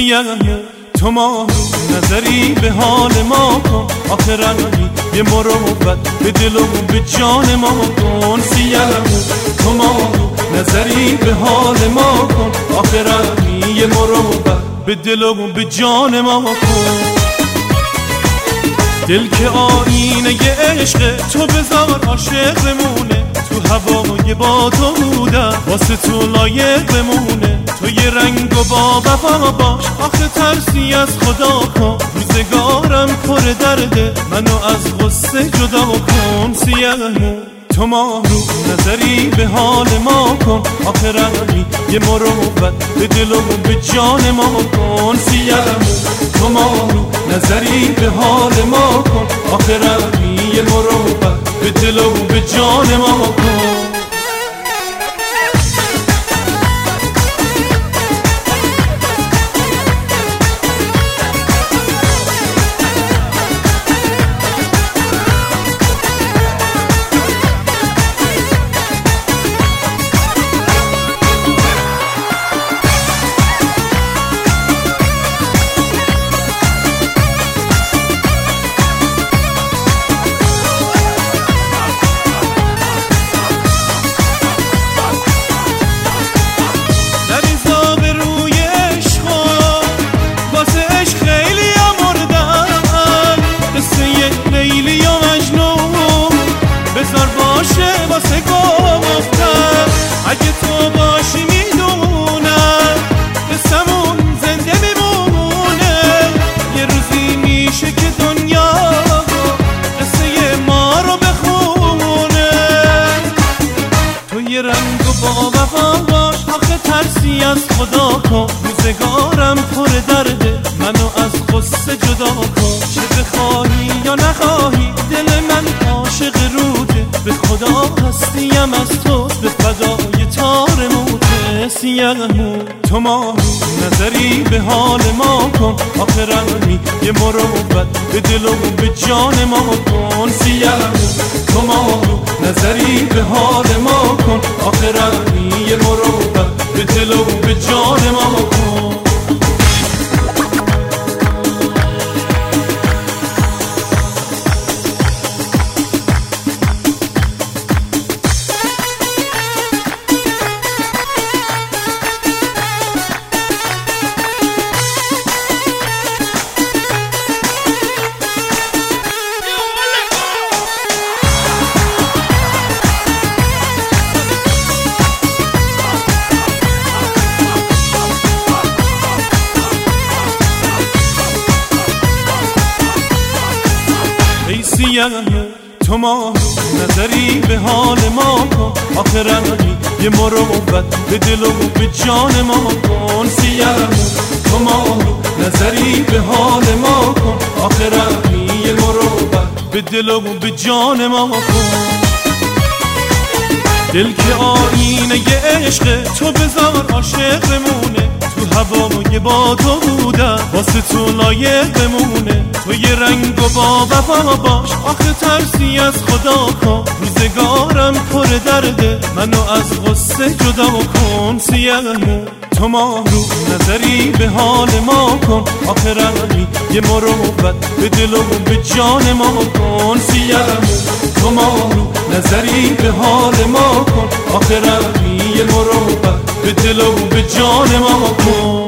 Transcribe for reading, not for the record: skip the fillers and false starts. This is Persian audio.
سیاه تو ما نظری به حال ما کن، آخرمی یه مروت به دل و به جان ما کن. سیاه تو ما نظری به حال ما کن، آخرمی یه مروت به دل و به جان ما کن. دل که آینه عشق تو بذار عاشق بمونه، تو هوای با تو بودم واسه تو لایق بمونه. تو یه رنگ و با وفا باش، آخه ترسی از خدا کن. روزگارم پر درده، منو از غصه جدا کن. سیاه تو ما رو نظری به حال ما کن، آخرمی یه مروت به دل و به جان ما کن. سیاه تو ما رو نظری به حال ما کن، آخرمی یه مروت به دل و به جان ما کن. اگه تو باشی میدونم قصمون زنده میمونه، یه روزی میشه که دنیا قصه ما رو بخونه. تو یه رنگ و با وفا باش، آخه ترسی از خدا کن. روزگارم پر درده، منو از غصه جدا کن. چه بخواهی یا نخواهی دل من عاشق روته، به خدا هستیم از تو به فدای تار موته. سیاه تو ما نظری به حال ما کن، آخرمی یه مروت به دل و به جان ما کن. سیاه تو ما نظری به حال ما کن، آخرمی یه مروت به دل و به جان ما کن. سیاه تو ما نظری به حال ما کن، آخرمی یه مروت به دل و به جان ما کن. سیاه تو ما نظری به حال ما کن، آخرمی یه مروت به دل و به جان ما کن. دل که آینه عشق تو بذار عاشق بمونه، تو هوای با تو بودم واسه تو لایق بمونه. تو یه رنگ و با وفا باش، آخه ترسی از خدا کن. روزگارم پر درده، منو از غصه جدا کن. سیاه تو ما رو نظری به حال ما کن، آخرمی یه مروت به دل و به جان ما کن. سیاه تو ما رو نظری به حال ما کن، آخرمی یه مروت به دل و به جان ما کن.